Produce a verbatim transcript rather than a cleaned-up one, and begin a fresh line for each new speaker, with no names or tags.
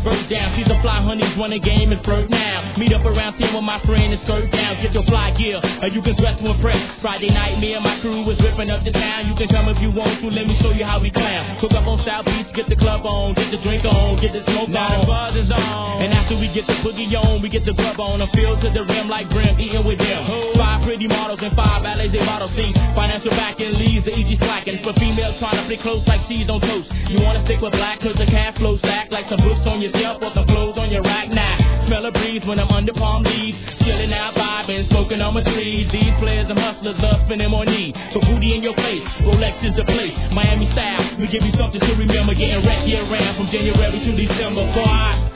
bird down. She's a fly honey, run a game and flirt now. Meet up around ten with my friend and skirt down. Get your fly gear, or you can dress to impress. Friday night, me and my crew was ripping up the town. You can come if you want to, let me show you how we clown. Cook up on South Beach, get the club on, get the drink on, get the smoke now on. Now the buzz is on. And after we get the boogie on, we get the grub on. I'm filled to the rim like brim, eating with them. Five pretty models and five Alizé bottle seats. Financial backing leads the easy slacking. For females trying to play close like cheese on toast. You wanna stick with black cause the cash flow stack like some books on your shelf or some clothes on your rack. Now, smell a breeze when I'm under palm leaves. Chilling out, vibing, smoking on my sleeves. These players and hustlers love spending more need. For booty in your face, Rolex is the place. Miami style, we give you something to remember. Getting wrecked year round from January to December. Boy,